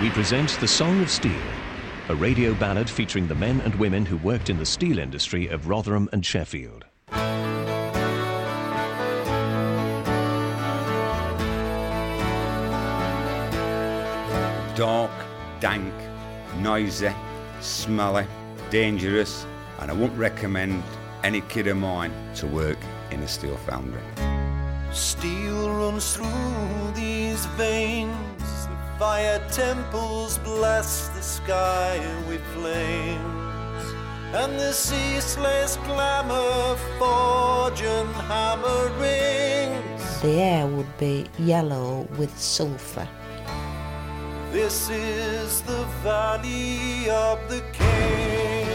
we present The Song of Steel, a radio ballad featuring the men and women who worked in the steel industry of Rotherham and Sheffield. Dark, dank, noisy, smelly, dangerous, and I wouldn't recommend any kid of mine to work in a steel foundry. Steel runs through these veins, the fire temples bless the sky with flames, and the ceaseless glamour forge and hammer rings. The air would be yellow with sulphur. This is the Valley of the King.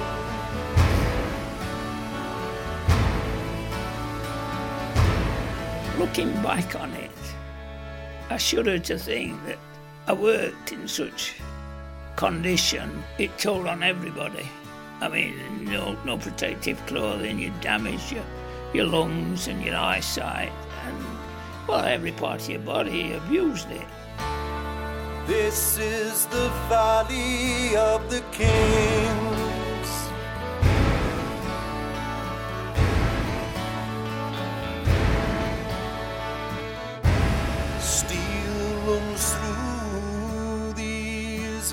Looking back on it, I shudder to think that I worked in such condition. It told on everybody. I mean, no protective clothing, you damage your lungs and your eyesight, and, well, every part of your body abused it. This is the Valley of the Kings. Steel runs through these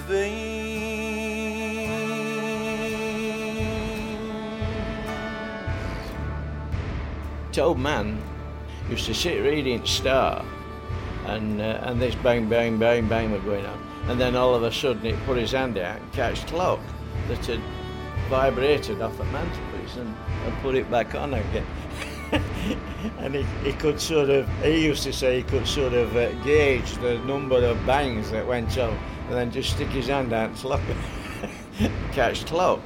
veins. The old man used to sit reading Star, and this bang, bang, bang, bang were going on. And then all of a sudden he put his hand out and catch the clock that had vibrated off the mantelpiece and put it back on again. And he could sort of, he used to say he could sort of gauge the number of bangs that went on and then just stick his hand out and slap it, catch the clock.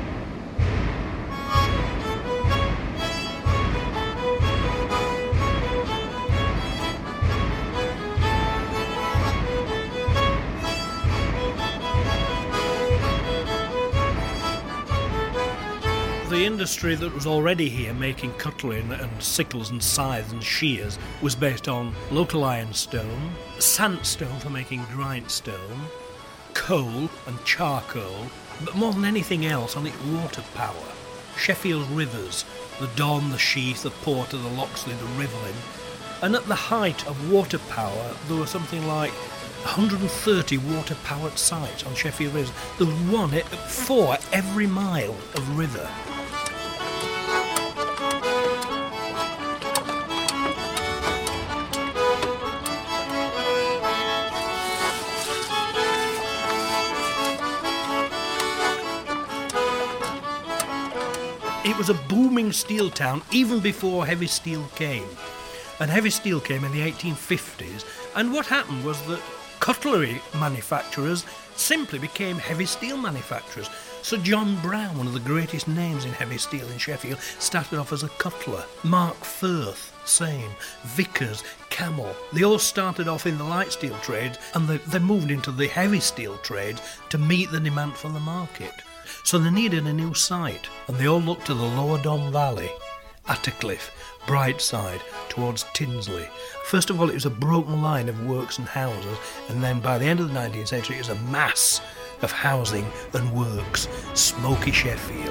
The industry that was already here making cutlery and sickles and scythes and shears was based on local ironstone, sandstone for making grindstone, coal and charcoal, but more than anything else on its water power. Sheffield rivers, the Don, the Sheaf, the Porter, the Loxley, the Rivlin. And at the height of water power, there were something like 130 water-powered sites on Sheffield rivers. There was one for every mile of river. It was a booming steel town even before heavy steel came. And heavy steel came in the 1850s, and what happened was that cutlery manufacturers simply became heavy steel manufacturers. Sir John Brown, one of the greatest names in heavy steel in Sheffield, started off as a cutler. Mark Firth, same. Vickers, Camel, they all started off in the light steel trade, and they moved into the heavy steel trade to meet the demand from the market. So they needed a new site, and they all looked to the Lower Don Valley, Attercliffe, Brightside, towards Tinsley. First of all, it was a broken line of works and houses, and then by the end of the 19th century, it was a mass of housing and works. Smoky Sheffield.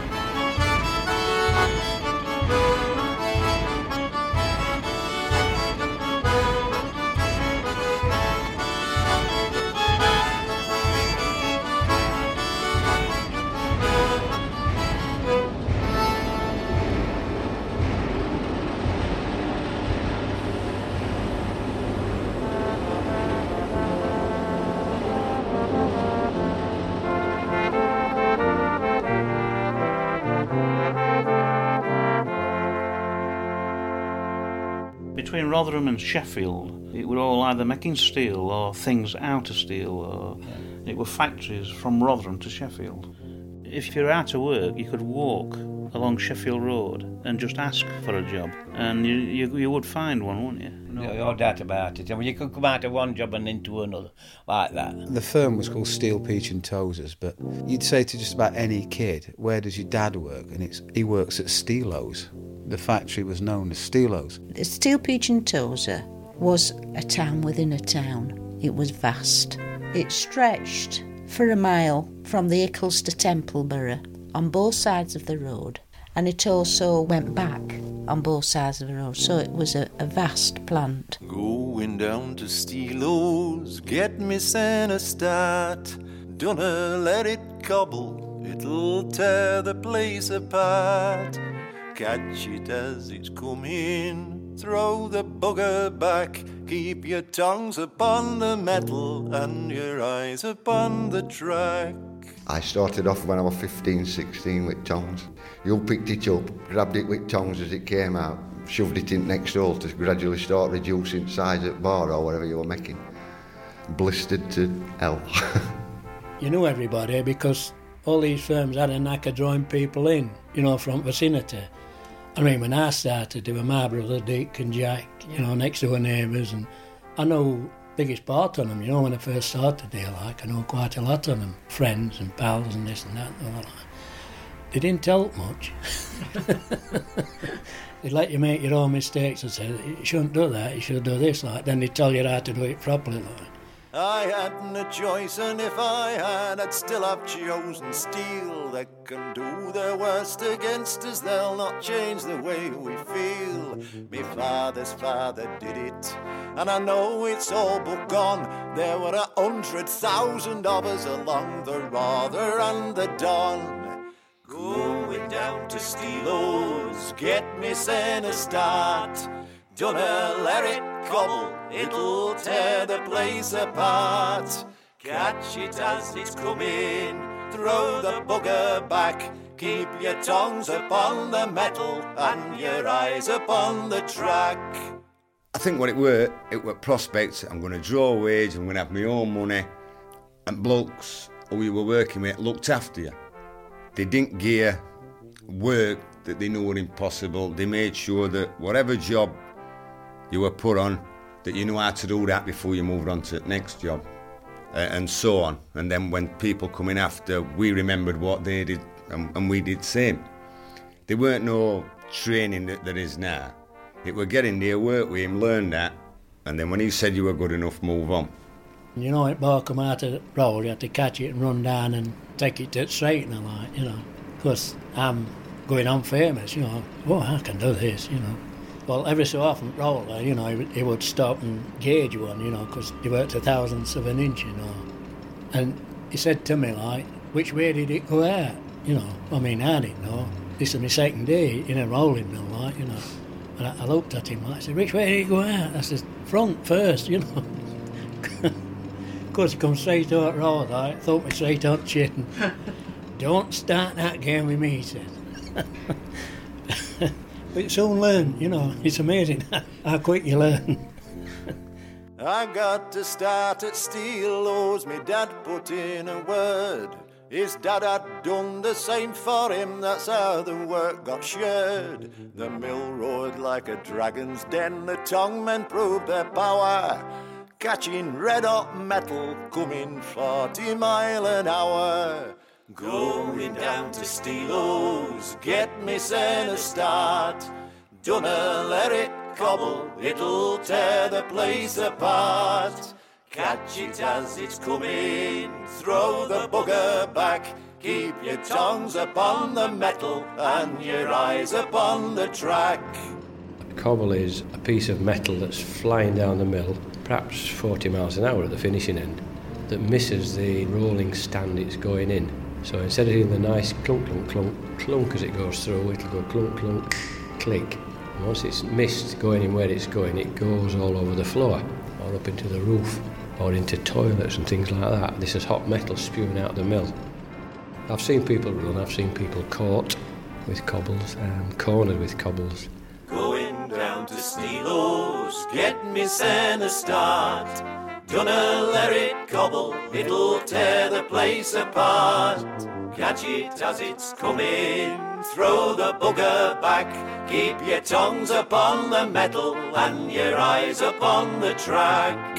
Between Rotherham and Sheffield, it were all either making steel or things out of steel, or it were factories from Rotherham to Sheffield. If you're out of work, you could walk along Sheffield Road and just ask for a job, and you would find one, wouldn't you? No doubt about it. I mean, you could come out of one job and into another, like that. The firm was called Steel, Peach and Tozers, but you'd say to just about any kid, where does your dad work? And he works at Steelo's. The factory was known as Steelo's. Steel, Peach and Tozer was a town within a town. It was vast. It stretched for a mile from the Ickles to Templeborough on both sides of the road, and it also went back on both sides of the road, so it was a vast plant. Going down to Steelo's, get me Santa start. Dunna let it cobble, it'll tear the place apart. Catch it as it's coming, throw the bugger back. Keep your tongues upon the metal and your eyes upon the track. I started off when I was 15, 16 with tongs. You picked it up, grabbed it with tongs as it came out, shoved it in next hole to gradually start reducing size at bar or whatever you were making. Blistered to hell. You knew everybody because all these firms had a knack of drawing people in, you know, from vicinity. I mean, when I started, there were my brother, Dick and Jack, you know, next door neighbours, and I know biggest part on them, you know, when I first started there, like, I know quite a lot on them, friends and pals and this and that, and all that. They didn't help much. They'd let you make your own mistakes and say, you shouldn't do that, you should do this, like, then they'd tell you how to do it properly, like. I hadn't a choice, and if I had, I'd still have chosen steel. They can do their worst against us, they'll not change the way we feel. Me father's father did it, and I know it's all but gone. There were 100,000 of us along the Rother and the Don. Going down to Steelo's, get me Santa start. Dunna let it cobble, it'll tear the place apart. Catch it as it's coming, throw the bugger back. Keep your tongues upon the metal and your eyes upon the track. I think what it were prospects. I'm going to draw a wage, I'm going to have my own money. And blokes who you were working with looked after you. They didn't gear work that they knew were impossible. They made sure that whatever job you were put on, that you knew how to do that before you moved on to the next job, and so on. And then when people come in after, we remembered what they did, and we did the same. There weren't no training that there is now. It were getting there, work with him, learn that, and then when he said you were good enough, move on. You know, it ball come out of the roll, you had to catch it and run down and take it to the straightener, like, you know. Of course, I'm going on famous, you know. Oh, I can do this, you know. Well, every so often, roller, you know, he would stop and gauge one, you know, because he worked 1,000ths of an inch, you know. And he said to me, like, which way did it go out? You know, I mean, I didn't know. This is my second day in a rolling mill, like, you know. And I looked at him, like, I said, which way did it go out? I said, front first, you know. Of course, he come straight out roll, like, thumped me straight on the chin. Don't start that game with me, he said. But you soon learn, you know, it's amazing how quick you learn. I got to start at Steelo's, me dad put in a word. His dad had done the same for him, that's how the work got shared. The mill roared like a dragon's den, the tongue men proved their power. Catching red hot metal, coming 40 mile an hour. Going down to Steelo's, get me Santa start. Dunna let it cobble, it'll tear the place apart. Catch it as it's coming, throw the bugger back. Keep your tongues upon the metal and your eyes upon the track. A cobble is a piece of metal that's flying down the mill, perhaps 40 miles an hour at the finishing end, that misses the rolling stand it's going in. So instead of doing the nice clunk, clunk, clunk, clunk as it goes through, it'll go clunk, clunk, click. And once it's missed going in where it's going, it goes all over the floor, or up into the roof, or into toilets and things like that. This is hot metal spewing out the mill. I've seen people run, I've seen people caught with cobbles, cornered with cobbles. Going down to Steelo's, get me Santa start. Dunna let it cobble, it'll tear the place apart. Catch it as it's coming, throw the bugger back. Keep your tongues upon the metal and your eyes upon the track.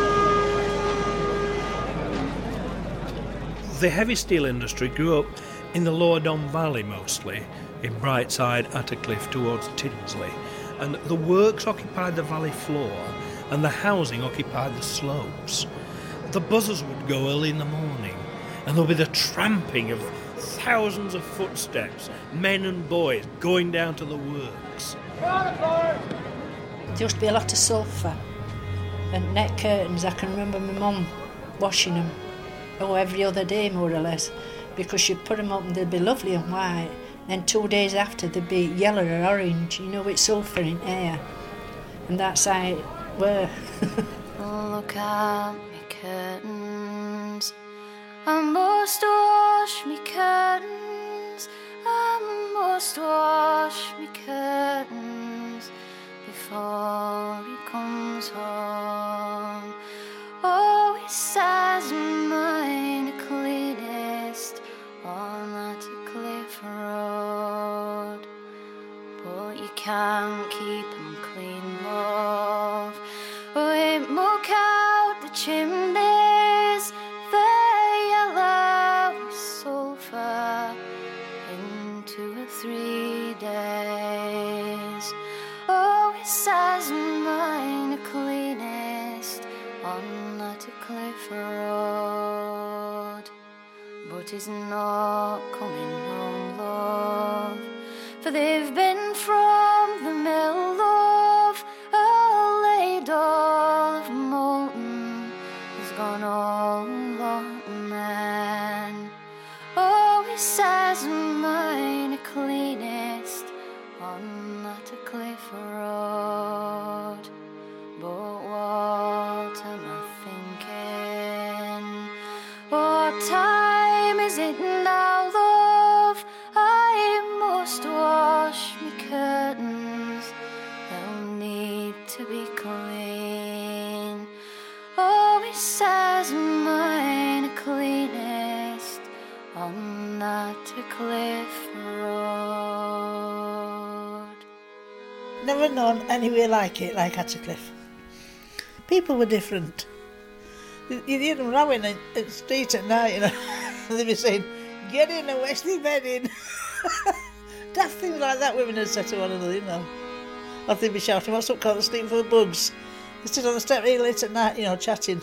The heavy steel industry grew up in the Lower Don Valley mostly, in Brightside, Attercliffe towards Tinsley, and the works occupied the valley floor and the housing occupied the slopes. The buzzers would go early in the morning, and there'll be the tramping of thousands of footsteps, men and boys going down to the works. There used to be a lot of sulphur and net curtains. I can remember my mum washing them every other day more or less, because she'd put them up and they'd be lovely and white. Then 2 days after they'd be yellow or orange, with sulphur in air. And that's how it were. Look at me curtains, I must wash me curtains, I must wash me curtains before he comes home. Oh, he says mine the cleanest on that cliff road, but you can't keep 'em clean, love. We muck out the chimneys, the yellow with sulphur in 2 or 3 days. Oh, it says mine the cleanest on that cliff road, but he's not coming home, love, for they've been from the mill, love. A ladle of molten has gone all on man. Oh, he says mine the cleanest on that cliff road, but what am I thinking? What time is it now, love? I must wash me curtains, they'll need to be clean. Oh, he says mine are cleanest on that cliff road. Never known anywhere like it, like Attercliffe. People were different. You'd hear them rowing in the street at night, and they'd be saying, "Get in and wash the bed in." Daft things like that women had said to one another, Or they'd be shouting, "What's up, can't sleep for bugs?" They stood on the step really late at night, chatting.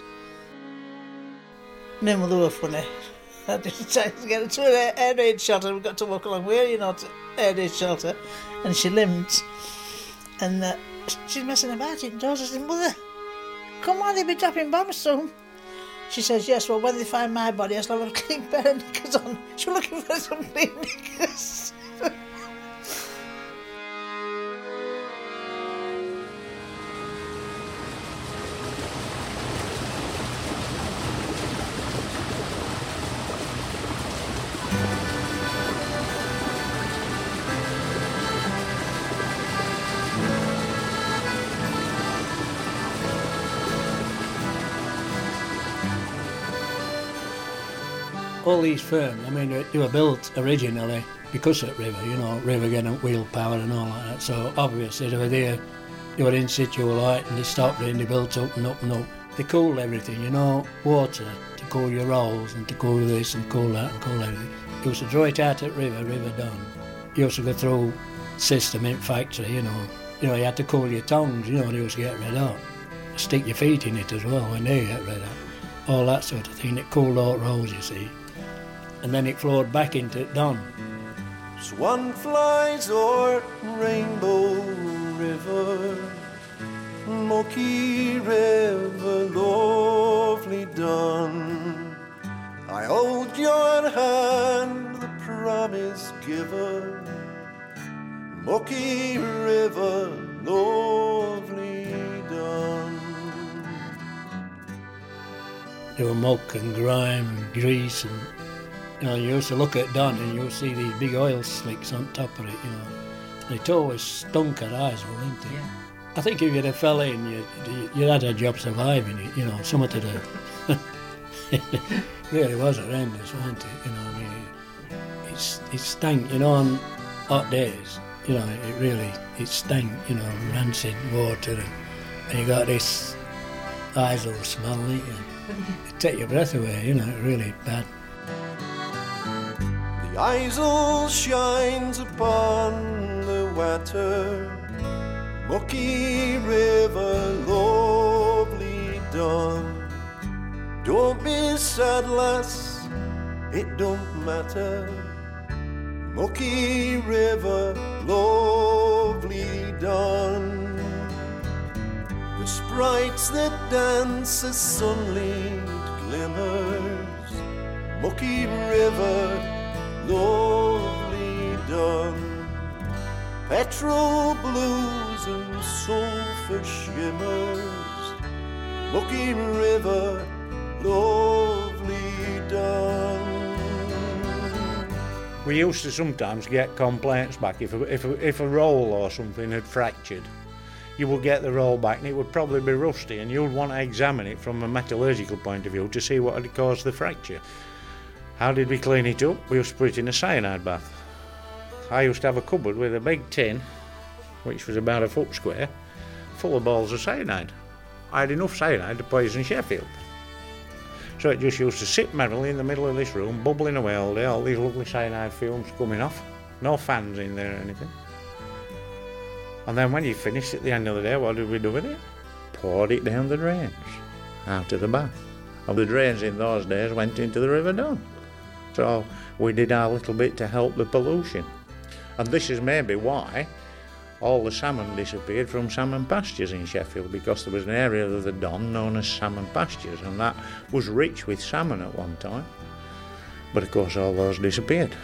My mother were funny. I just tried to get her to an air raid shelter. We've got to walk along with her, to air raid shelter. And she limped. And she's messing about indoors. I said, "Mother, come on, they'll be dropping bombs soon." She says, "Yes, well, when they find my body, I'll have a clean pair of knickers on." She was looking for some clean knickers. All these firms, they were built originally because of River, River getting wheel power and all like that. So obviously they were there, they were in situ light, and they stopped it and they built up and up and up. They cooled everything, water to cool your rolls and to cool this and cool that and cool everything. You used to draw it out at River Don. You used to go through system in factory, you had to cool your tongues, they used to get red hot. Stick your feet in it as well when they get red hot. All that sort of thing, it cooled out rolls, you see. And then it flowed back into Don. Swan flies o'er Rainbow River, Mucky River, lovely Don. I hold your hand, the promise giver, Mucky River, lovely Don. There were muck and grime and grease and you used to look at Don and you'll see these big oil slicks on top of it, And it always stunk at Isle, didn't it? Yeah. I think if you'd have fell in, you'd had a job surviving it, something to do. It really was horrendous, wasn't it? It stank, on hot days, it stank, rancid water and you got this Isle smell, it take your breath away, really bad. The The Isle shines upon the water, Mucky River, lovely dawn. Don't be sad, lass, it don't matter. Mucky River, lovely dawn. The sprites that dance as sunlit glimmers, Mucky River, lovely dawn. Petrol blues and sulphur shimmers, Mucky River, lovely dawn. We used to sometimes get complaints back if a roll or something had fractured. You would get the roll back and it would probably be rusty, and you'd want to examine it from a metallurgical point of view to see what had caused the fracture. How did we clean it up? We used to put it in a cyanide bath. I used to have a cupboard with a big tin, which was about a foot square, full of balls of cyanide. I had enough cyanide to poison Sheffield. So it just used to sit merrily in the middle of this room, bubbling away all day, all these lovely cyanide fumes coming off. No fans in there or anything. And then when you finished at the end of the day, what did we do with it? Poured it down the drains, out of the bath. And the drains in those days went into the River Don. So we did our little bit to help the pollution. And this is maybe why all the salmon disappeared from salmon pastures in Sheffield, because there was an area of the Don known as salmon pastures, and that was rich with salmon at one time. But of course all those disappeared.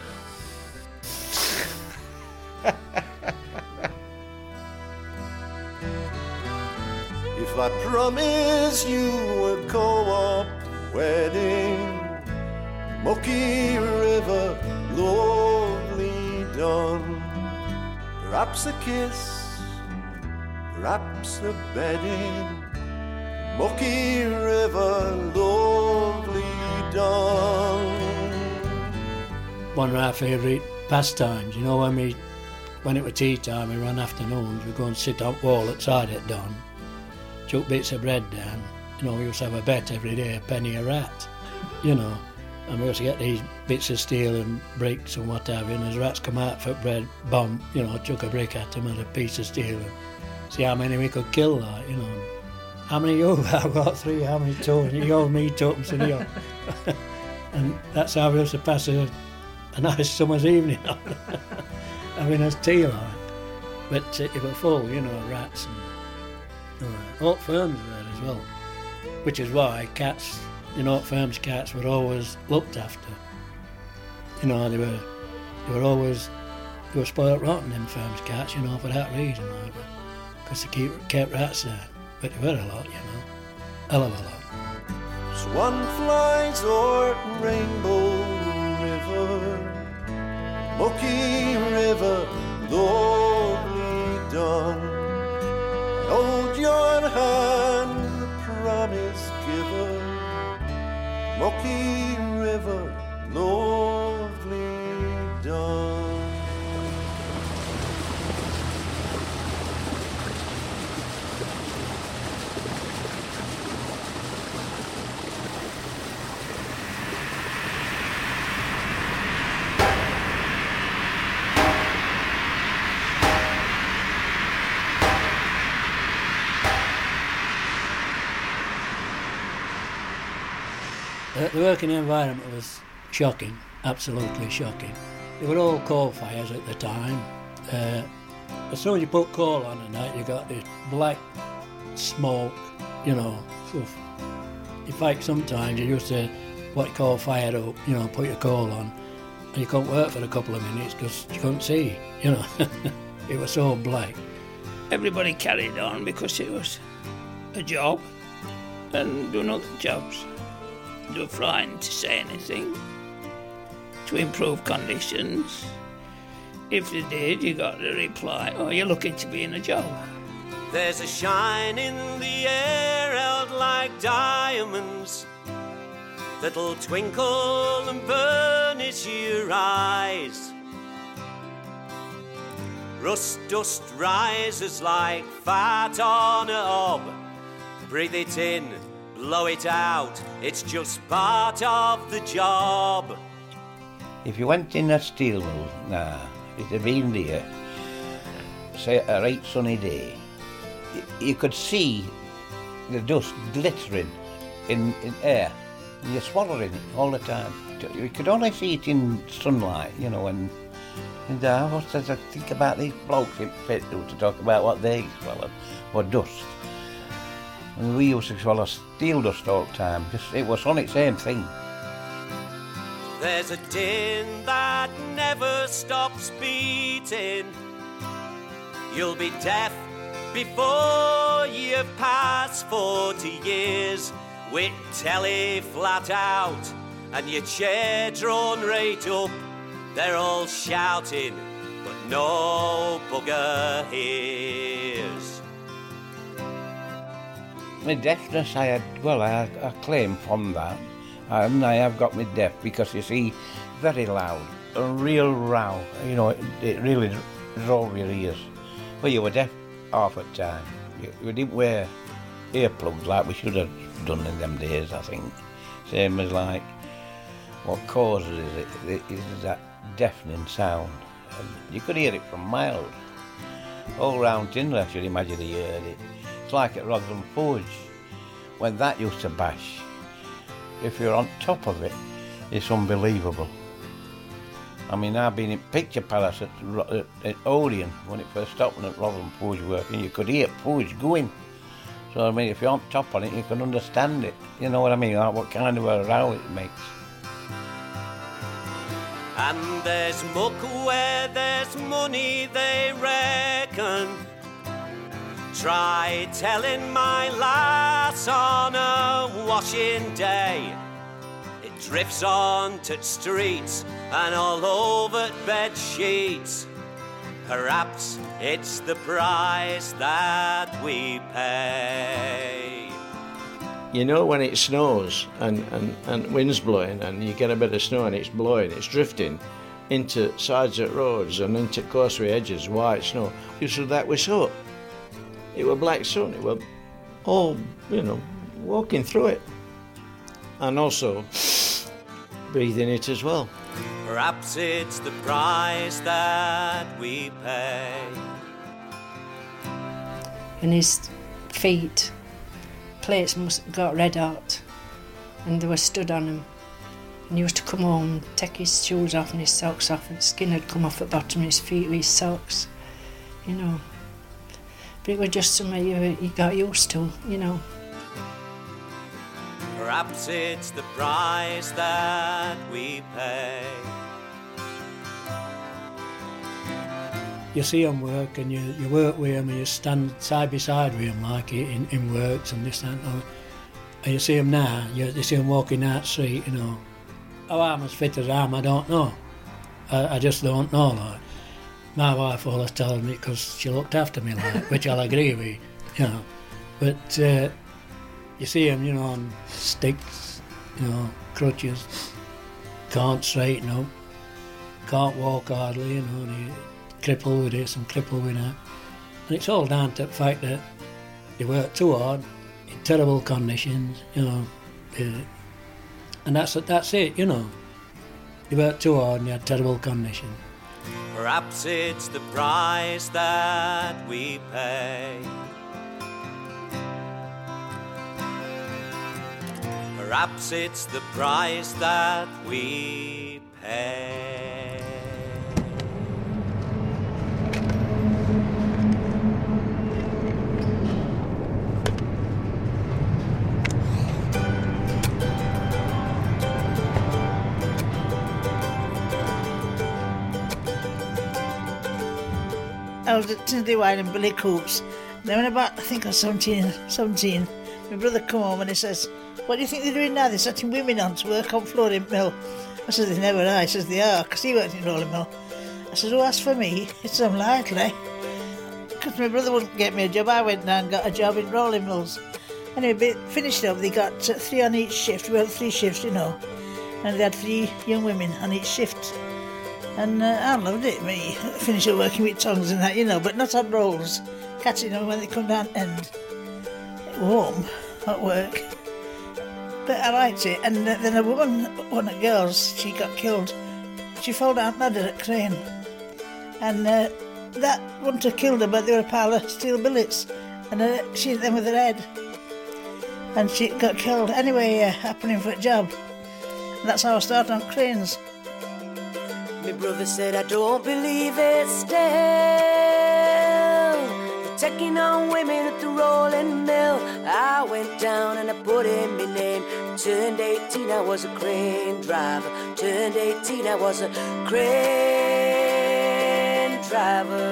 If I promise you a co-op wedding, Mucky River, lovely dawn. Perhaps a kiss, perhaps a bedding, Mucky River, lovely dawn. One of our favourite pastimes, you know, when it was tea time, we run afternoons, we'd go and sit on the wall outside at dawn, chuck bits of bread down. You know, we used to have a bet every day, a penny a rat, you know. And we used to get these bits of steel and bricks and what have you, and as rats come out for bread, bomb, you know, chuck a brick at them and a piece of steel and see how many we could kill, like, you know. How many you have? I've got 3, how many 2? And you owe me 2, and you. And that's how we used to pass a nice summer's evening on, having us tea, like. But it was full, you know, rats and Oak Firms were there as well, which is why cats, you know, Firm's cats were always looked after. You know, they were spoilt rotten, them Firm's cats, you know, for that reason, like, because they kept rats there. But they were a lot, you know, hell of a lot. Swan flies o'er Rainbow River, Mucky River, lovely dawn. Hold your hand, the promise giver, Mucky River, lovely dawn. The working environment was shocking, absolutely shocking. They were all coal fires at the time. As soon as you put coal on at night, you got this black smoke, you know. In fact, sometimes you used to what you call fire up, you know, put your coal on, and you couldn't work for a couple of minutes because you couldn't see, you know. It was so black. Everybody carried on because it was a job and doing other jobs. They were frightened to say anything to improve conditions. If they did, you got the reply, oh, you're lucky to be in a job. There's a shine in the air held like diamonds that'll twinkle and burnish your eyes. Rust dust rises like fat on a hob. Breathe it in, blow it out, it's just part of the job. If you went in a steel mill now, it'd have been there, say a right sunny day, you could see the dust glittering in air. You're swallowing it all the time. You could only see it in sunlight, you know, and I think about these blokes in pit to talk about what they swallowed, or dust. And we used to swallow steel dust all the time, just it was on its same thing. There's a din that never stops beating. You'll be deaf before you've passed 40 years, with telly flat out and your chair drawn right up. They're all shouting, but no bugger hears. My deafness, I claim from that. And I have got me deaf because, you see, very loud, a real row, you know, it really drove your ears. Well, you were deaf half the time. You didn't wear earplugs like we should have done in them days, I think. Same as like, what causes it is that deafening sound. And you could hear it from miles. All round Tindley, I should imagine you heard it. It's like at Rotherham Forge, when that used to bash. If you're on top of it, it's unbelievable. I mean, I've been in Picture Palace at Odeon when it first opened at Rotherham Forge working. You could hear Forge going. So, I mean, if you're on top on it, you can understand it. You know what I mean? Like what kind of a row it makes. And there's muck where there's money, they reckon. Try telling my lass on a washing day. It drifts onto streets and all over bed sheets. Perhaps it's the price that we pay. You know when it snows and wind's blowing and you get a bit of snow and it's blowing, it's drifting into sides of roads and into causeway edges, white snow. You said that was so. It was black sun, it was all, you know, walking through it. And also breathing it as well. Perhaps it's the price that we pay. And his feet, plates must have got red hot, and they were stood on him. And he used to come home, take his shoes off and his socks off, and skin had come off the bottom of his feet with his socks, you know. But it was just something you got used to, you know. Perhaps it's the price that we pay. You see him work and you work with him and you stand side by side with him like in works and this and that. And you see him now, you see him walking out the street, you know. How I'm as fit as I am, I don't know. I just don't know, like. My wife always tells me because she looked after me, like, which I'll agree with, you know. But you see him, you know, on sticks, you know, crutches, can't straighten up, can't walk hardly, you know, and he crippled with this and crippled with that. And it's all down to the fact that they work too hard, in terrible conditions, you know. And that's it, you know. They work too hard and they had terrible conditions. Perhaps it's the price that we pay. Perhaps it's the price that we pay. I was at Tinsley Wine and Billy Coops. Then when about, I think I was 17, my brother come home and he says, "What do you think they're doing now? They're setting women on to work on flooring mill." I said, "They never are." He says, "They are," because he worked in rolling mill. I said, "Oh, as for me, it's unlikely." Because my brother wouldn't get me a job, I went down and got a job in rolling mills. Anyway, finished up, they got 3 on each shift. We had 3 shifts, you know. And they had 3 young women on each shift. And I loved it, me, finishing working with tongues and that, you know, but not on rolls. Catching them when they come down end. Warm at work. But I liked it. And then a woman, one of the girls, she got killed she fell down the ladder at Crane. And that wouldn't have killed her, but there were a pile of steel billets. And she hit them with her head. And she got killed. Anyway, happening for a job. And that's how I started on cranes. My brother said, I don't believe it still. They're taking on women at the rolling mill. I went down and I put in my name. Turned 18, I was a crane driver. Turned 18, I was a crane driver.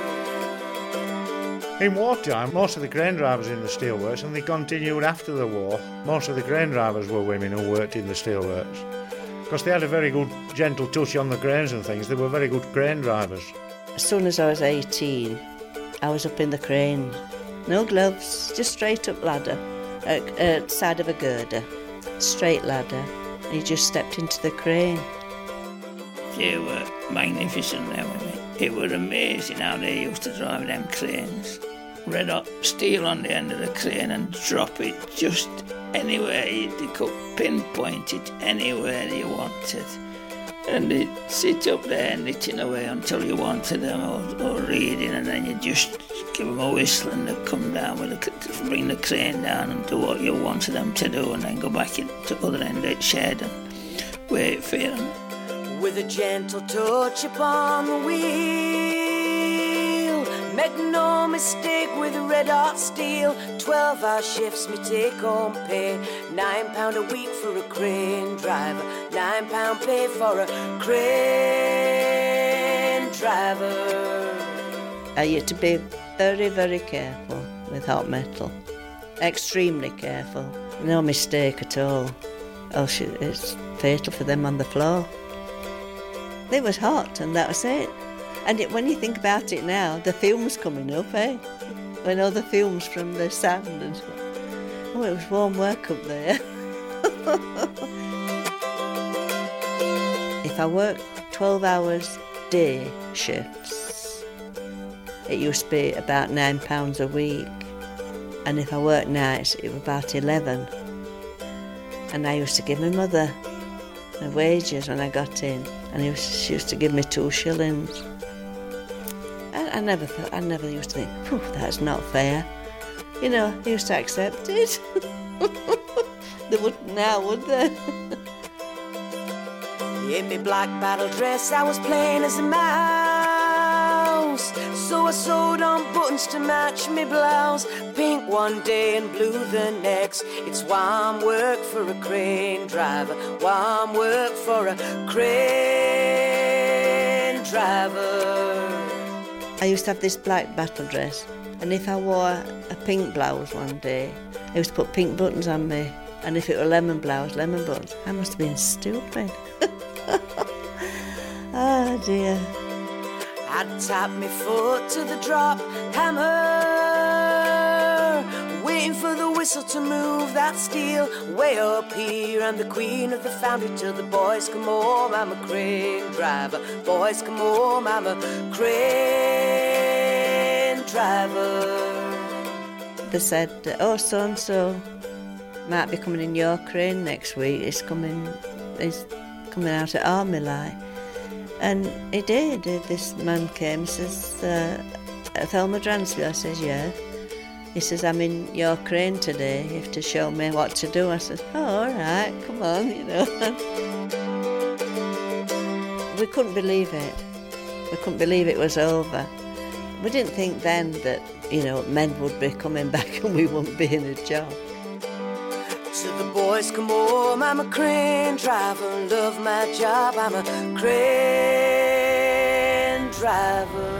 In wartime, most of the crane drivers in the steelworks, and they continued after the war, most of the crane drivers were women who worked in the steelworks. Because they had a very good, gentle touch on the cranes and things. They were very good crane drivers. As soon as I was 18, I was up in the crane. No gloves, just straight up ladder, side of a girder, straight ladder. And you just stepped into the crane. They were magnificent, they were. It was amazing how they used to drive them cranes. Red hot steel on the end of the crane and drop it just anywhere. They could pinpoint it anywhere you wanted. And they'd sit up there knitting away until you wanted them or reading, and then you just give them a whistle and they'd come down with bring the crane down and do what you wanted them to do, and then go back to the other end of the shed and wait for you. With a gentle touch upon the wheel, make no mistake with red hot steel. 12-hour shifts me take home pay. £9 a week for a crane driver. £9 pay for a crane driver. I used to be very, very careful with hot metal. Extremely careful. No mistake at all. Else it's fatal for them on the floor. It was hot, and that was it. And when you think about it now, the fumes coming up, When all the fumes from the sand and stuff. Oh, it was warm work up there. If I worked 12 hours day shifts, it used to be about £9 a week. And if I worked nights, it was about 11. And I used to give my mother the wages when I got in. And she used to give me 2 shillings. I never used to think, that's not fair. You know, I used to accept it. They wouldn't now, would they? In my black battle dress, I was plain as a mouse. So I sewed on buttons to match me blouse. Pink one day and blue the next. It's warm work for a crane driver. Warm work for a crane driver. I used to have this black battle dress, and if I wore a pink blouse one day, I used to put pink buttons on me, and if it were lemon blouse, lemon buttons. I must have been stupid. Oh dear. I'd tap my foot to the drop hammer, waiting for the whistle to move that steel. Way up here, I'm the queen of the foundry till the boys come home. I'm a crane driver. Boys come home, I'm a crane driver. They said, oh, so-and-so might be coming in your crane next week. He's coming out at Army Light. And he did. This man came, he says, Thelma Dransfield. I says, yeah. He says, I'm in your crane today. You have to show me what to do. I said, oh, all right, come on, you know. We couldn't believe it. We couldn't believe it was over. We didn't think then that, you know, men would be coming back and we wouldn't be in a job. Till the boys come home, I'm a crane driver. Love my job, I'm a crane driver.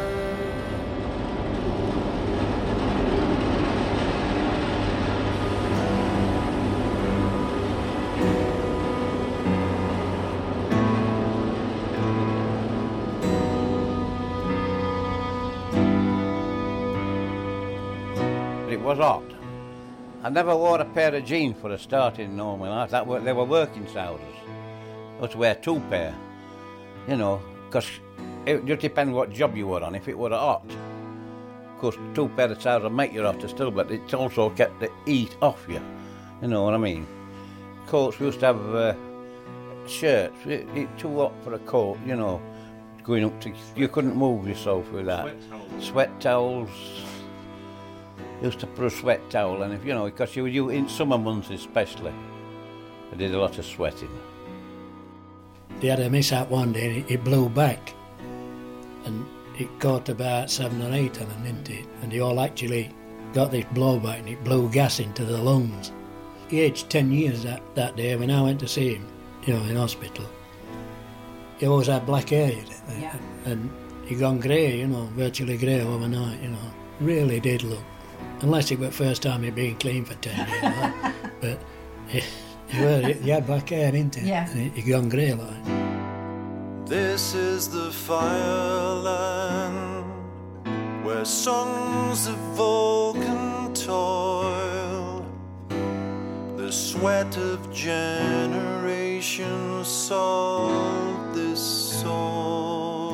It was hot. I never wore a pair of jeans for a start in all my life. They were working trousers. I had to wear 2 pair, you know, because it just depends what job you were on. If it were hot, of course, 2 pair of trousers make you hotter still, but it also kept the heat off you. You know what I mean? Coats, we used to have shirts, it's too hot for a coat, you know, going up to, you couldn't move yourself with that. Sweat towels. Used to put a sweat towel, and if you know, because you in summer months especially, I did a lot of sweating. They had a mishap one day, and it blew back, and it caught about 7 or 8 of them, didn't it? And they all actually got this blowback, and it blew gas into the lungs. He aged 10 years that day when I went to see him, you know, in hospital. He always had black hair, and he gone grey, you know, virtually grey overnight, you know. Really did look. Unless it was the first time he'd been clean for 10 years. Like. But he had black hair, didn't he? Yeah. And he gone grey like. This is the fireland where sons of Vulcan toil. The sweat of generations salt this soil.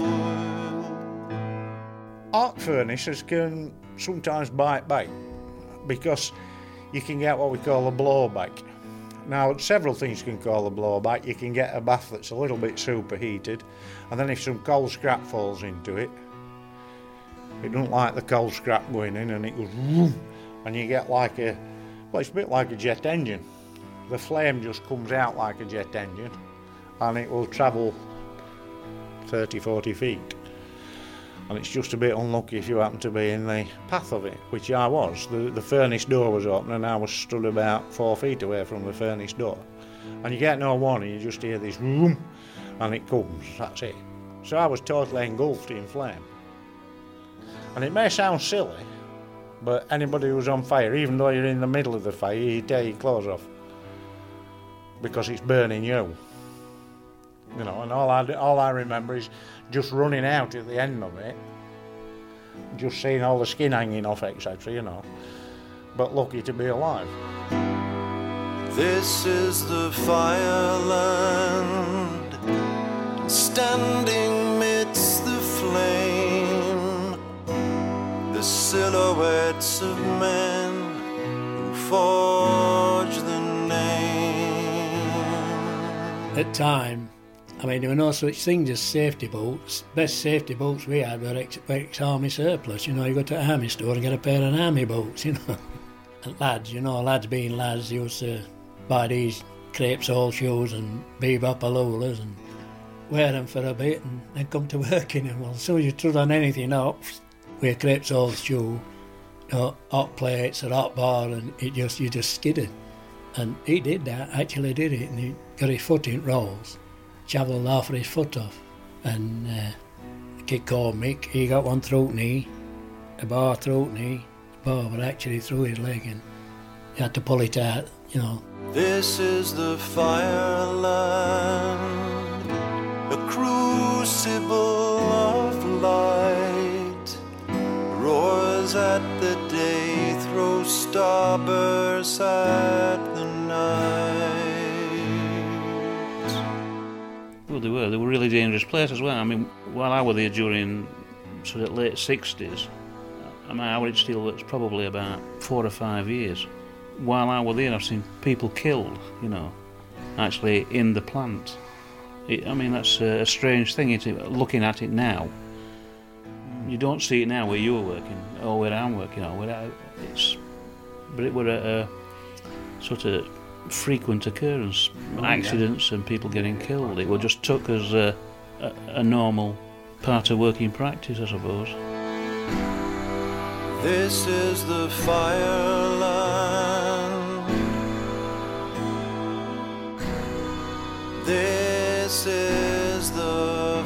Arc furnaces can sometimes bite back because you can get what we call a blowback. Now, several things can call a blowback. You can get a bath that's a little bit superheated, and then if some cold scrap falls into it, it doesn't like the cold scrap going in, and it goes vroom, and you get like a, well, it's a bit like a jet engine. The flame just comes out like a jet engine, and it will travel 30, 40 feet. And it's just a bit unlucky if you happen to be in the path of it, which I was. The furnace door was open and I was stood about 4 feet away from the furnace door. And you get no warning, you just hear this vroom, and it comes, that's it. So I was totally engulfed in flame. And it may sound silly, but anybody who's on fire, even though you're in the middle of the fire, you tear your clothes off. Because it's burning you. You know, and all I remember is just running out at the end of it, just seeing all the skin hanging off, etc., you know, but lucky to be alive. This is the fireland, standing midst the flame, the silhouettes of men who forge the name. At time, I mean, there were no such things as safety boots. Best safety boots we had were ex-army surplus. You know, you go to an army store and get a pair of army boots, you know. And lads, you know, lads being lads, they used to buy these crepe sole shoes and bebop-a-lulas and wear them for a bit and then come to work in them. Well, as soon as you trod on anything up with a crepe sole shoe, you know, hot plates or hot bar, and you just skidded. And he did that, actually did it, and he got his foot in rolls. Shavelled half of his foot off, and the kid called Mick. He got one through knee, a bar through knee, the bar was actually through his leg, and he had to pull it out, you know. This is the fireland, a crucible of light, roars at the day, throws starbursts at the night. Well, they were a really dangerous place as well. I mean, while I was there during sort of late 60s, I mean, I was at Steelworks probably about 4 or 5 years. While I was there, I've seen people killed, you know, actually in the plant. I mean, that's a strange thing, looking at it now. You don't see it now where you're working, or where I'm working, but it were a sort of frequent occurrence, accidents and people getting killed. It just took as a normal part of working practice, I suppose. This is the fireland. This is the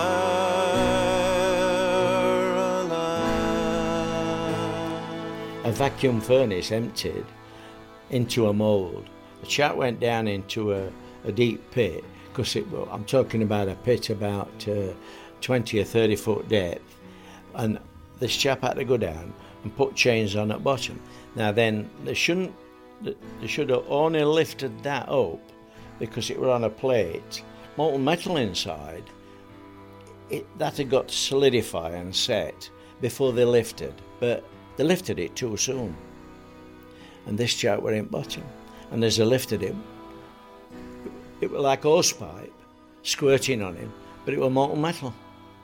fireland. A vacuum furnace emptied into a mould. The chap went down into a deep pit, because I'm talking about a pit about 20 or 30 foot depth, and this chap had to go down and put chains on at bottom. Now then, they should have only lifted that up because it were on a plate, molten metal inside. That had got to solidify and set before they lifted, but they lifted it too soon. And this chap were in bottom. And as they lifted him, It was like hosepipe squirting on him, but it was molten metal.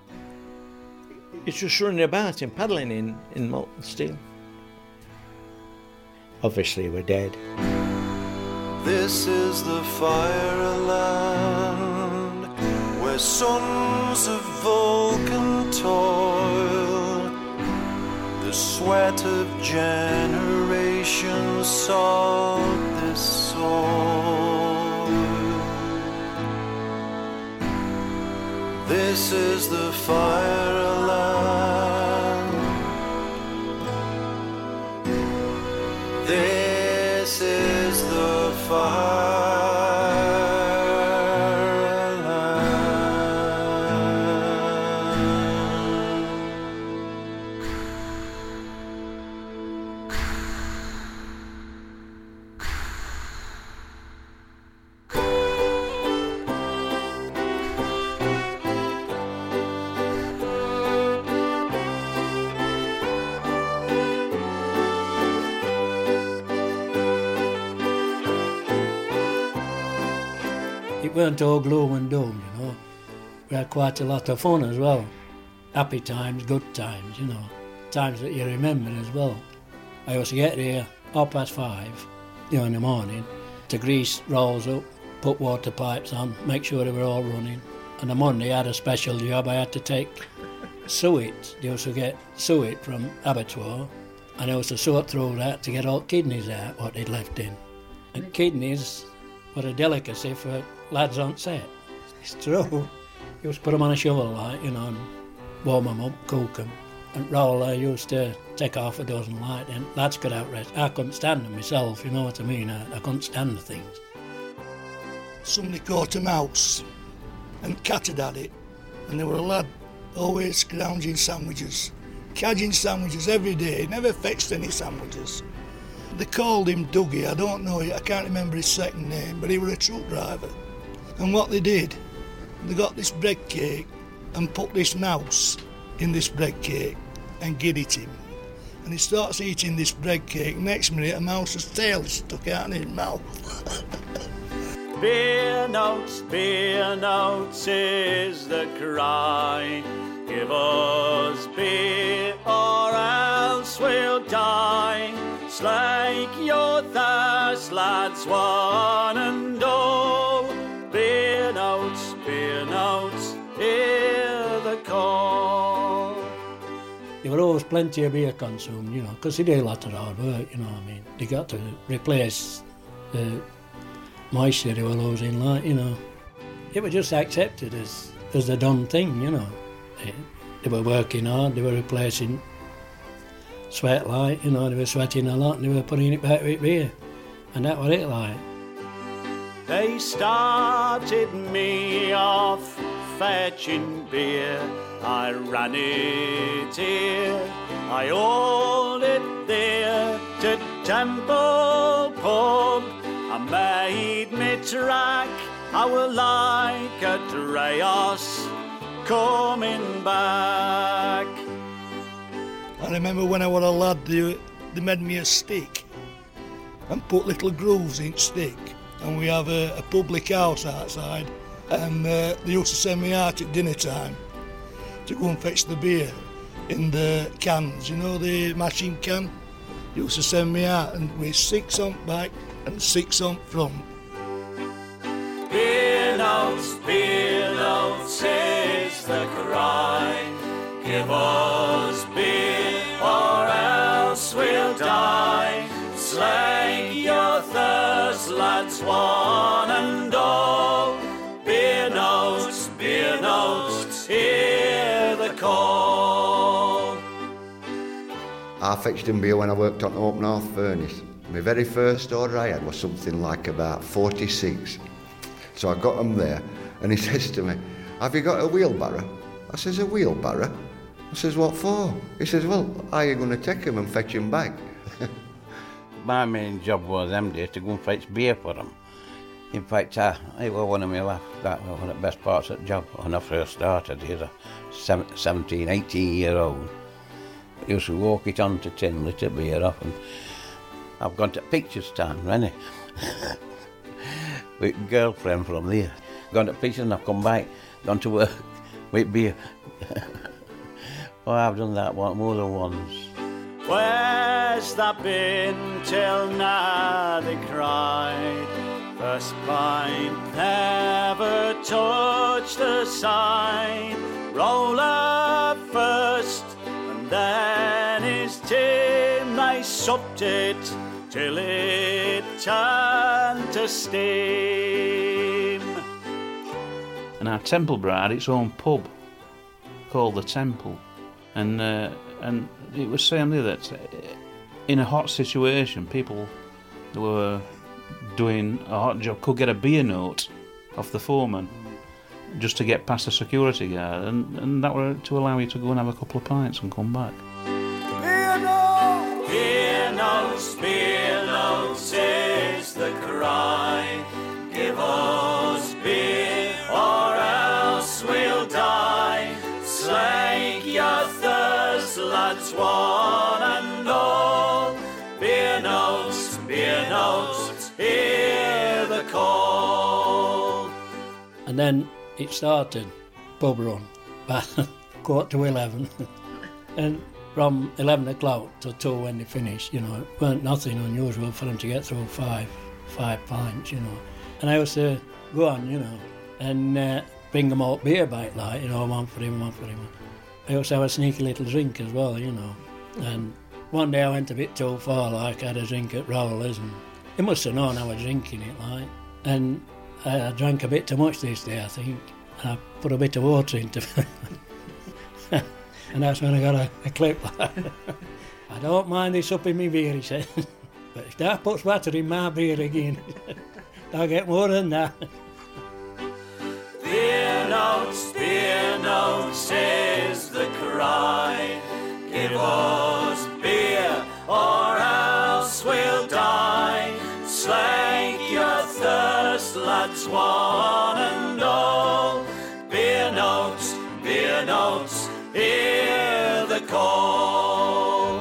It's just running about and paddling in molten steel. Obviously, we're dead. This is the Fireland, where sons of Vulcan toil. The sweat of generations sod this soil. This is the Fireland. This is the Fireland. It weren't all gloom and doom, you know. We had quite a lot of fun as well. Happy times, good times, you know. Times that you remember as well. I used to get here 5:30, you know, in the morning, to grease rolls up, put water pipes on, make sure they were all running. And on Monday I had a special job. I had to take suet. They used to get suet from abattoir, and I used to sort through that to get all kidneys out, what they'd left in. And kidneys were a delicacy for lads on set. It's true. You used to put them on a shovel, like, you know, and warm them up, cook them. And Roller used to take half a dozen, like, and lads could outrest. I couldn't stand them myself, you know what I mean? I couldn't stand the things. Somebody caught a mouse and catted at it, and there were a lad always scrounging sandwiches, cadging sandwiches every day, never fetched any sandwiches. They called him Dougie, I don't know, I can't remember his second name, but he was a truck driver. And what they did, they got this bread cake and put this mouse in this bread cake and gid it him. And he starts eating this bread cake, next minute a mouse's tail is stuck out in his mouth. Beer notes is the cry. Give us beer or else we'll die. Slake your thirst, lads, one and all. Beer notes, hear the call. There were always plenty of beer consumed, you know, because they did a lot of hard work, you know what I mean. They got to replace the moisture they were losing, like, you know. It was just accepted as the done thing, you know. They were working hard, they were replacing sweat, like, you know, they were sweating a lot and they were putting it back with beer. And that was it, like. They started me off fetching beer. I ran it here, I hauled it there to Temple Pub. I made me track, I was like a Dreos coming back. I remember when I was a lad, they made me a stick and put little grooves in stick. And we have a public house outside, and they used to send me out at dinner time to go and fetch the beer in the cans, you know, the mashing can. They used to send me out, and with 6 on back and 6 on front. Beer notes is the cry. Give us beer or else we'll die. Slake your thirst, lads, one and all. Beer notes, hear the call. I fetched him beer when I worked on Oak North Furnace. My very first order I had was something like about 46. So I got him there, and he says to me, "Have you got a wheelbarrow?" I says, "A wheelbarrow?" I says, "What for?" He says, "Well, how are you going to take him and fetch him back?" My main job was them days to go and fetch beer for them. In fact, it was one of my that was one of the best parts of the job when I first started. He was a 17, 18-year-old. I used to walk it onto tin, lit a beer off, and I've gone to pictures time, really. with a girlfriend from there. Gone to Peterson, I've come back, gone to work with beer. Oh, I've done that one more than once. Where's that been till now, they cried. First pint never touched the side. Roller first, and then his Tim, they supped it till it turned to steam. And our Templeborough had its own pub called the Temple, and it was saying there that in a hot situation, people who were doing a hot job could get a beer note off the foreman just to get past the security guard, and that were to allow you to go and have a couple of pints and come back. Beer notes is the cry. Give us beer or else we'll die. Slake your thirst, lads, one and all. Beer notes, hear the call. And then it started, pub run, about 11:15. And from 11 o'clock to 2 when they finished, you know, it weren't nothing unusual for them to get through five pints, you know. And I used to go on, you know, and bring them all beer back, like, you know, one for him. I used to have a sneaky little drink as well, you know. And one day I went a bit too far, like, I had a drink at Rowley's, and he must have known I was drinking it, like. And I drank a bit too much this day, I think. And I put a bit of water into it. And that's when I got a clip. I don't mind this up in my beer, he said. But if that puts water in my beer again, I'll get more than that. Beer notes is the cry. Give us beer or else we'll die. Slake your thirst, lads, one and all. Beer notes, hear the call.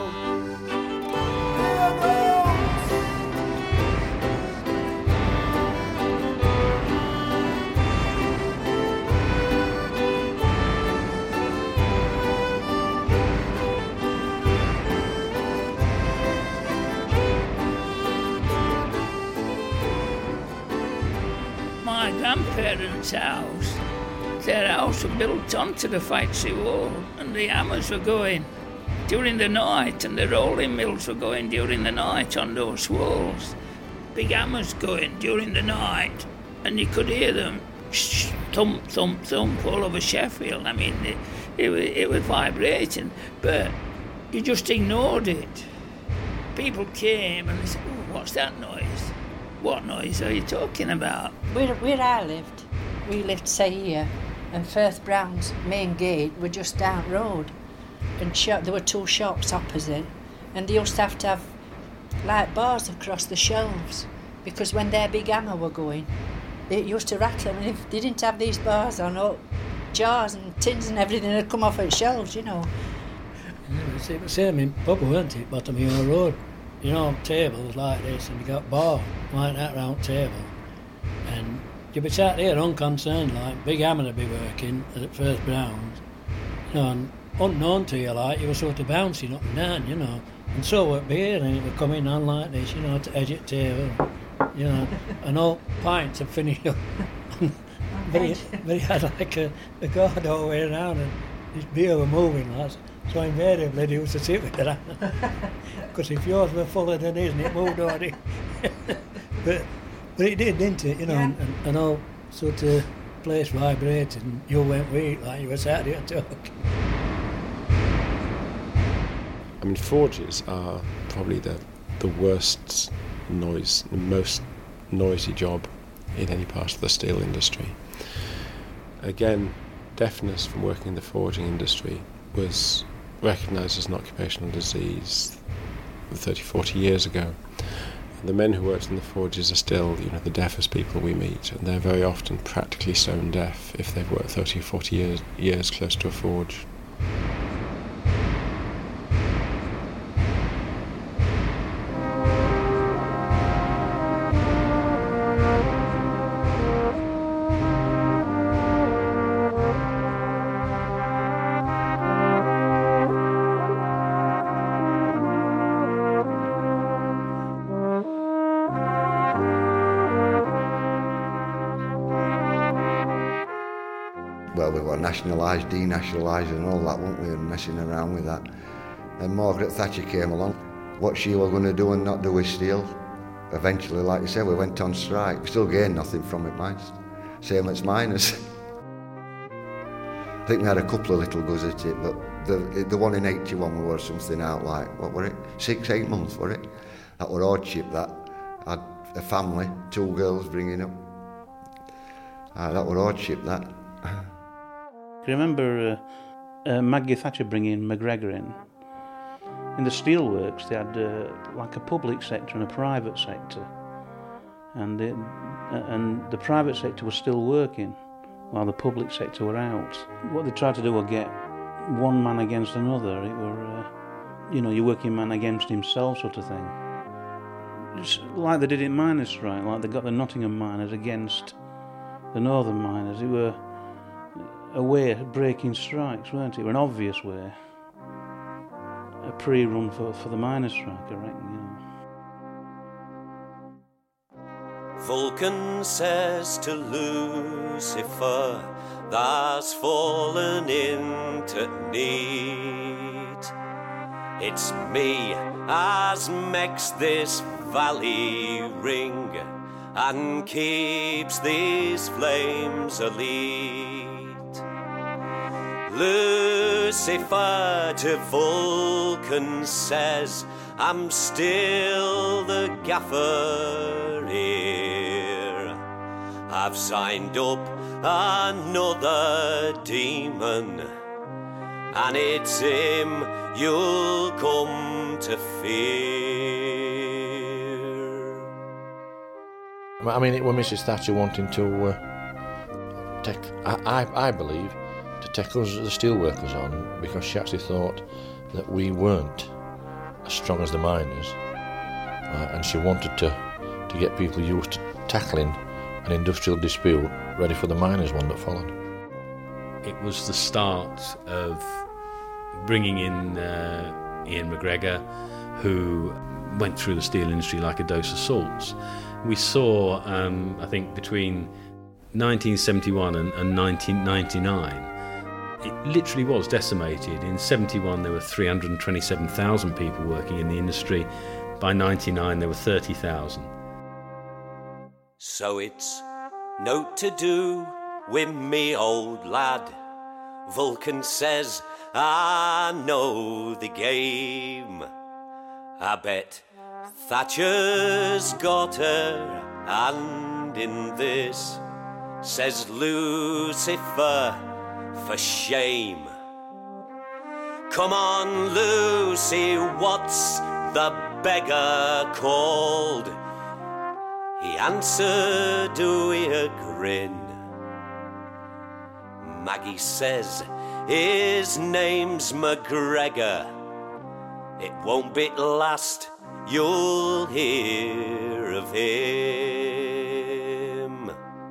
My grandparents' house, their house was built onto the factory wall, and the hammers were going during the night, and the rolling mills were going during the night on those walls. Big hammers going during the night, and you could hear them thump, thump, thump all over Sheffield. I mean, it was vibrating, but you just ignored it. People came and they said, "Oh, what's that noise? What noise are you talking about?" Where I lived, we lived, say, here, and Firth Brown's main gate were just down road, and there were 2 shops opposite, and they used to have like bars across the shelves, because when their big hammer were going, it used to rattle, and if they didn't have these bars on, all jars and tins and everything would come off at shelves, you know. Yeah, it was the same in pub, weren't it, bottom of your road? You know, tables like this, and you got bar like that round table, and you'd be sat there unconcerned, like, big hammer to be working at Firth Brown's, you know, and unknown to you, like, you were sort of bouncing up and down, you know, and so would beer, and it would come in on like this, you know, to edge at table, you know, and all pints had finished up. but he had like a guard all the way around, and his beer were moving, like, so invariably they used to sit with that. Because if yours were fuller than his, and it moved on it. but it did, didn't it, you know, yeah. and all sort of place vibrated, and you went with it like you were sat there talking. I mean, forges are probably the worst noise, the most noisy job in any part of the steel industry. Again, deafness from working in the forging industry was recognised as an occupational disease 30, 40 years ago. The men who worked in the forges are still, you know, the deafest people we meet, and they're very often practically stone deaf if they've worked 30 or 40 years close to a forge. Well, we were nationalised, denationalised and all that, weren't we, and messing around with that. And Margaret Thatcher came along. What she was going to do and not do with steel. Eventually, like you said, we went on strike. We still gained nothing from it, mind. Same as miners. I think we had a couple of little goes at it, but the one in 81 we were something out like, what were it, 6-8 months, were it? That were hardship, that. I had a family, 2 girls bringing up. That were hardship, that. I remember Maggie Thatcher bringing McGregor in. In the steelworks, they had like a public sector and a private sector, and the private sector was still working while the public sector were out. What they tried to do was get one man against another. It were, your working man against himself, sort of thing. It's like they did in miners' strike, like they got the Nottingham miners against the Northern miners. It were a way of breaking strikes, weren't it? It were an obvious way. A pre-run for the miners' strike, I reckon, Vulcan says to Lucifer, thou's fallen into need. It's me as makes this valley ring and keeps these flames alight. Lucifer to Vulcan says, I'm still the gaffer here. I've signed up another demon, and it's him you'll come to fear. I mean, it was Mrs. Thatcher wanting to take, I believe, to take us the steelworkers on, because she actually thought that we weren't as strong as the miners, and she wanted to get people used to tackling an industrial dispute ready for the miners' one that followed. It was the start of bringing in Ian McGregor, who went through the steel industry like a dose of salts. We saw, I think, between 1971 and 1999, it literally was decimated. In 71 there were 327,000 people working in the industry. By 99 there were 30,000. So it's no to do with me, old lad. Vulcan says, I know the game. I bet Thatcher's got her hand in this, says Lucifer, for shame. Come on, Lucy, what's the beggar called? He answered with a grin. Maggie says his name's McGregor. It won't be last you'll hear of him.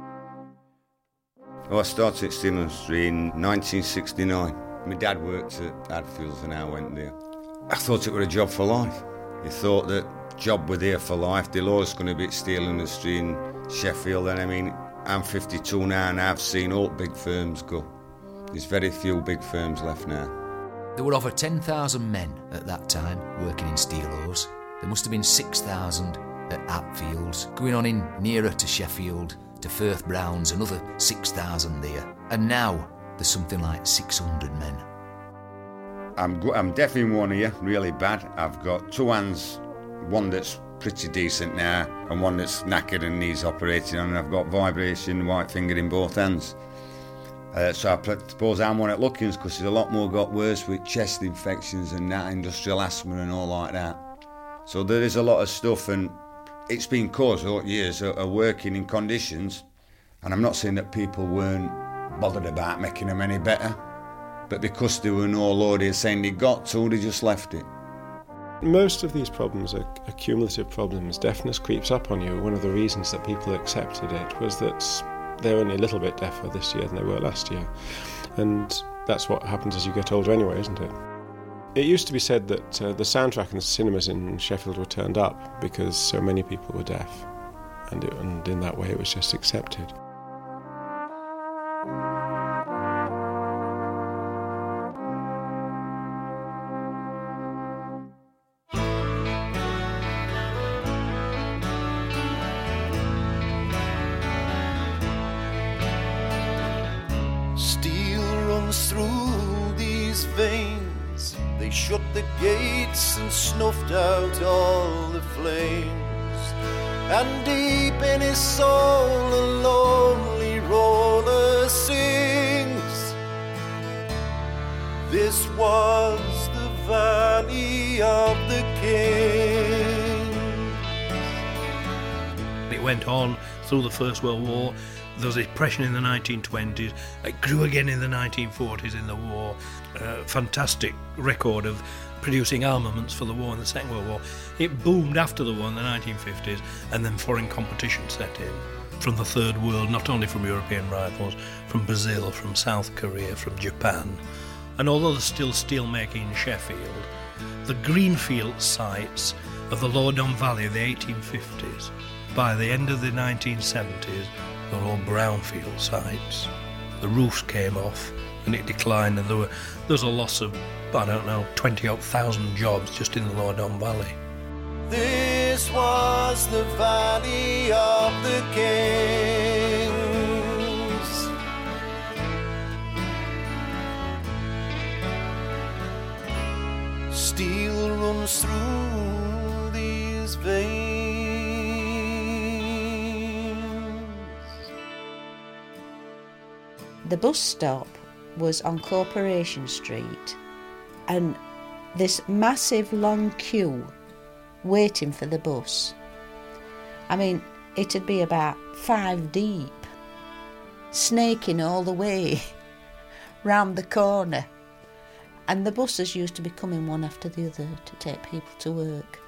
I started at steel industry in 1969. My dad worked at Hadfields and I went there. I thought it was a job for life. I thought that job were there for life. They're always going to be at steel industry in Sheffield. And I mean, I'm 52 now and I've seen all big firms go. There's very few big firms left now. There were over 10,000 men at that time working in steel ores. There must have been 6,000 at Hadfields, going on in nearer to Sheffield, to Firth Browns, another 6,000 there. And now there's something like 600 men. I'm deaf in one ear, really bad. I've got 2 hands, one that's pretty decent now and one that's knackered and needs operating on, and I've got vibration, white finger in both hands. So I suppose I'm one at Lookings, because there's a lot more got worse with chest infections and that, industrial asthma and all like that. So there is a lot of stuff, and it's been caused over years of working in conditions, and I'm not saying that people weren't bothered about making them any better, but because they were no loaded saying they got to, they just left it. Most of these problems are cumulative problems. Deafness creeps up on you. One of the reasons that people accepted it was that they're only a little bit deafer this year than they were last year. And that's what happens as you get older anyway, isn't it? It used to be said that the soundtrack and the cinemas in Sheffield were turned up because so many people were deaf. And in that way it was just accepted. veins. They shut the gates and snuffed out all the flames. And deep in his soul a lonely roller sings. This was the Valley of the Kings. It went on through the First World War. There was a depression in the 1920s. It grew again in the 1940s in the war. Fantastic record of producing armaments for the war in the Second World War. It boomed after the war in the 1950s, and then foreign competition set in from the Third World, not only from European rifles, from Brazil, from South Korea, from Japan. And although there's still steel making in Sheffield, the greenfield sites of the Lower Don Valley of the 1850s, by the end of the 1970s, they were all brownfield sites. The roofs came off and it declined, and there was a loss of, 20,000 jobs just in the Lower Don Valley. This was the Valley of the Kings. Steel runs through these veins. The bus stop was on Corporation Street, and this massive long queue waiting for the bus. I mean, it'd be about 5 deep, snaking all the way round the corner. And the buses used to be coming one after the other to take people to work.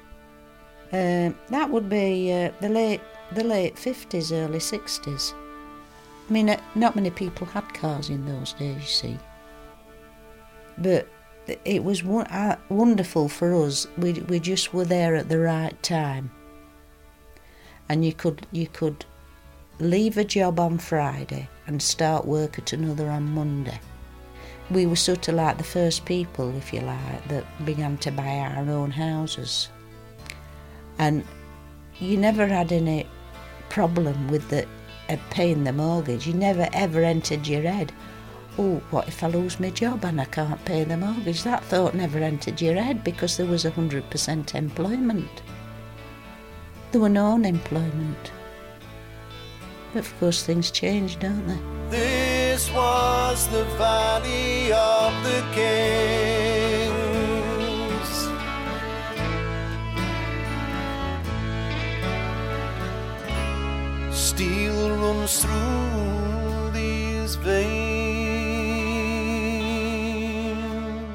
That would be the late 50s, early 60s. I mean, not many people had cars in those days, you see. But it was wonderful for us. We just were there at the right time. And you could leave a job on Friday and start work at another on Monday. We were sort of like the first people, if you like, that began to buy our own houses. And you never had any problem with paying the mortgage. You never ever entered your head, oh, what if I lose my job and I can't pay the mortgage? That thought never entered your head because there was 100% employment. There were no unemployment. But of course things change, don't they? This was the Valley of the Kings. Steel runs through these veins.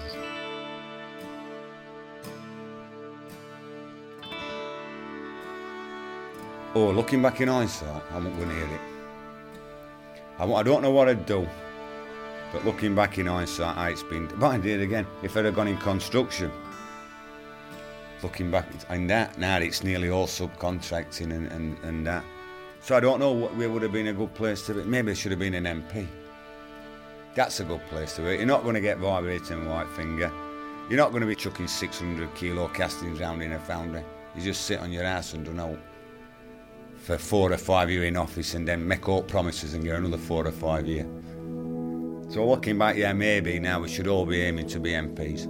Oh, looking back in hindsight, I won't go near it. I don't know what I'd do, but looking back in hindsight, it's been. But I did again. If I'd have gone in construction, looking back, and that now it's nearly all subcontracting and that. So I don't know where would have been a good place to be. Maybe it should have been an MP. That's a good place to be. You're not going to get vibrating white finger. You're not going to be chucking 600 kilo castings round in a foundry. You just sit on your ass and don't know. For 4 or 5 years in office and then make all promises and get another 4 or 5 years. So looking back, yeah, maybe now we should all be aiming to be MPs.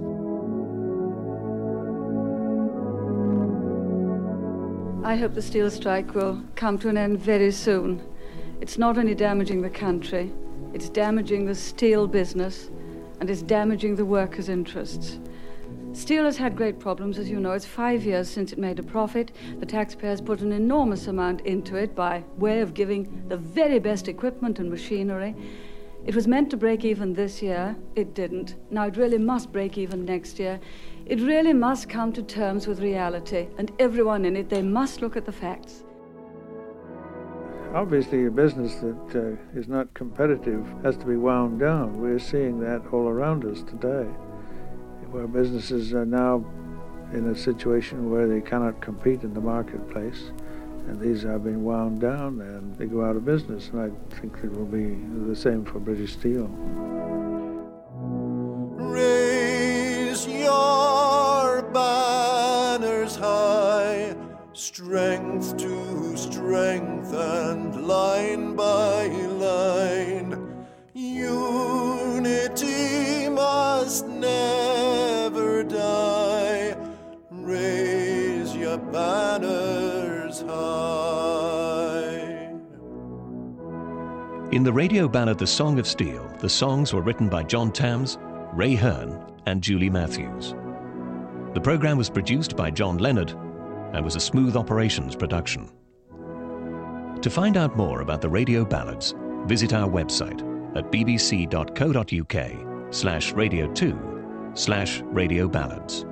I hope the steel strike will come to an end very soon. It's not only damaging the country, it's damaging the steel business and it's damaging the workers' interests. Steel has had great problems, as you know. It's 5 years since it made a profit. The taxpayers put an enormous amount into it by way of giving the very best equipment and machinery. It was meant to break even this year. It didn't. Now it really must break even next year. It really must come to terms with reality, and everyone in it, they must look at the facts. Obviously, a business that is not competitive has to be wound down. We're seeing that all around us today, where businesses are now in a situation where they cannot compete in the marketplace, and these are being wound down and they go out of business, and I think it will be the same for British Steel. Raise your banners high, strength to strength and line by line, unity my must never die. Raise your banners high. In the radio ballad The Song of Steel, the songs were written by John Tams, Ray Hearn and Julie Matthews. The programme was produced by John Leonard and was a Smooth Operations production. To find out more about the radio ballads, visit our website at bbc.co.uk/radio2/radio ballads.